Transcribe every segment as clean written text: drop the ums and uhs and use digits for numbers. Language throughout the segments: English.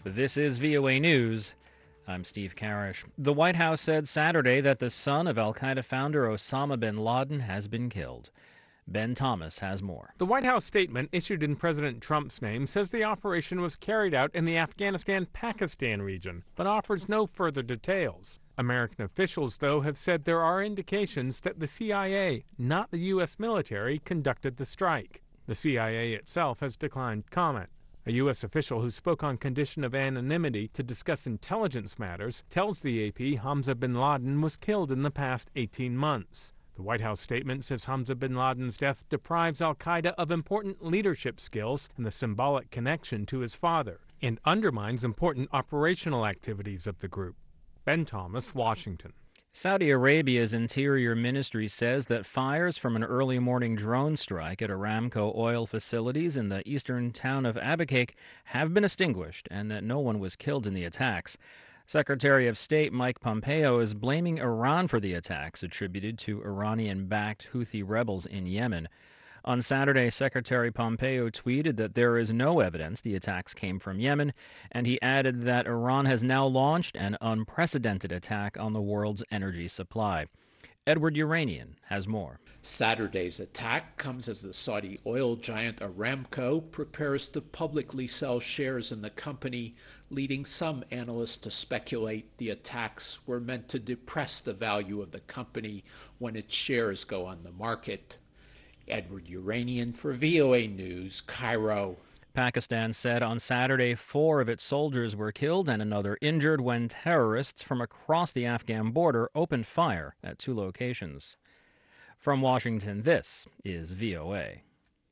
This is VOA News. I'm Steve Karish. The White House said Saturday that the son of al-Qaeda founder Osama bin Laden has been killed. Ben Thomas has more. The White House statement, issued in President Trump's name, says the operation was carried out in the Afghanistan-Pakistan region, but offers no further details. American officials, though, have said there are indications that the CIA, not the U.S. military, conducted the strike. The CIA itself has declined comment. A U.S. official who spoke on condition of anonymity to discuss intelligence matters tells the AP Hamza bin Laden was killed in the past 18 months. The White House statement says Hamza bin Laden's death deprives al-Qaeda of important leadership skills and the symbolic connection to his father, and undermines important operational activities of the group. Ben Thomas, Washington. Saudi Arabia's Interior Ministry says that fires from an early morning drone strike at Aramco oil facilities in the eastern town of Abqaiq have been extinguished and that no one was killed in the attacks. Secretary of State Mike Pompeo is blaming Iran for the attacks attributed to Iranian-backed Houthi rebels in Yemen. On Saturday, Secretary Pompeo tweeted that there is no evidence the attacks came from Yemen, and he added that Iran has now launched an unprecedented attack on the world's energy supply. Edward Uranian has more. Saturday's attack comes as the Saudi oil giant Aramco prepares to publicly sell shares in the company, leading some analysts to speculate the attacks were meant to depress the value of the company when its shares go on the market. Edward Uranian for VOA News, Cairo. Pakistan said on Saturday 4 of its soldiers were killed and another injured when terrorists from across the Afghan border opened fire at 2 locations. From Washington, this is VOA.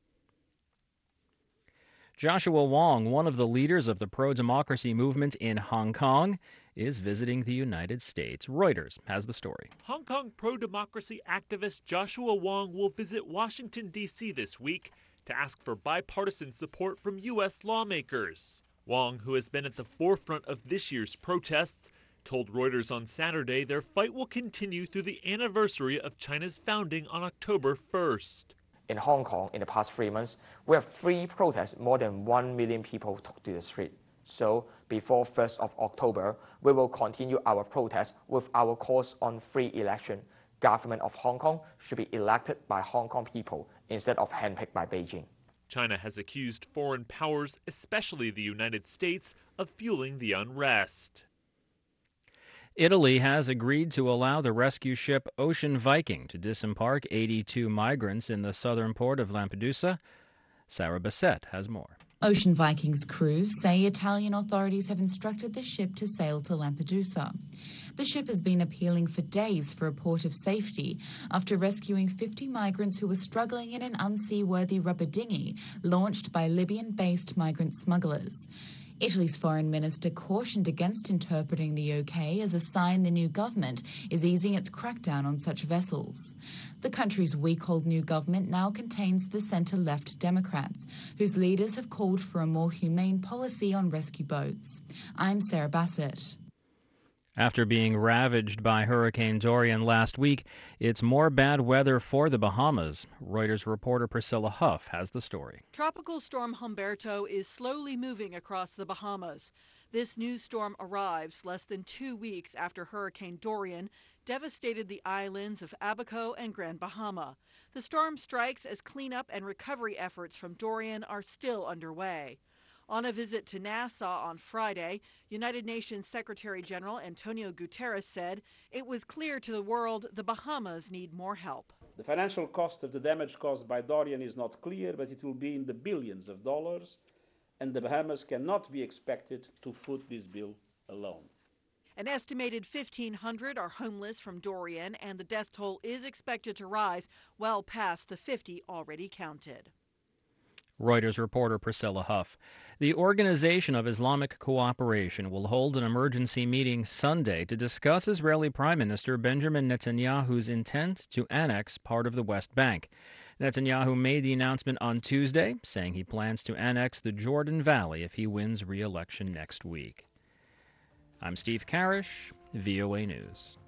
Joshua Wong, one of the leaders of the pro-democracy movement in Hong Kong, is visiting the United States. Reuters has the story. Hong Kong pro-democracy activist Joshua Wong will visit Washington, D.C. this week to ask for bipartisan support from U.S. lawmakers. Wong, who has been at the forefront of this year's protests, told Reuters on Saturday their fight will continue through the anniversary of China's founding on October 1st. In Hong Kong, in the past 3 months, we have 3 protests, more than 1 million people took to the street. So, before 1st of October, we will continue our protest with our calls on free election. Government of Hong Kong should be elected by Hong Kong people instead of handpicked by Beijing. China has accused foreign powers, especially the United States, of fueling the unrest. Italy has agreed to allow the rescue ship Ocean Viking to disembark 82 migrants in the southern port of Lampedusa. Sarah Bassett has more. Ocean Viking's crew say Italian authorities have instructed the ship to sail to Lampedusa. The ship has been appealing for days for a port of safety after rescuing 50 migrants who were struggling in an unseaworthy rubber dinghy launched by Libyan-based migrant smugglers. Italy's foreign minister cautioned against interpreting the OK as a sign the new government is easing its crackdown on such vessels. The country's week-old new government now contains the centre-left Democrats, whose leaders have called for a more humane policy on rescue boats. I'm Sarah Bassett. After being ravaged by Hurricane Dorian last week, it's more bad weather for the Bahamas. Reuters reporter Priscilla Huff has the story. Tropical storm Humberto is slowly moving across the Bahamas. This new storm arrives less than 2 weeks after Hurricane Dorian devastated the islands of Abaco and Grand Bahama. The storm strikes as cleanup and recovery efforts from Dorian are still underway. On a visit to Nassau on Friday, United Nations Secretary General Antonio Guterres said it was clear to the world the Bahamas need more help. The financial cost of the damage caused by Dorian is not clear, but it will be in the billions of dollars, and the Bahamas cannot be expected to foot this bill alone. An estimated 1,500 are homeless from Dorian, and the death toll is expected to rise well past the 50 already counted. Reuters reporter Priscilla Huff. The Organization of Islamic Cooperation will hold an emergency meeting Sunday to discuss Israeli Prime Minister Benjamin Netanyahu's intent to annex part of the West Bank. Netanyahu made the announcement on Tuesday, saying he plans to annex the Jordan Valley if he wins re-election next week. I'm Steve Karish, VOA News.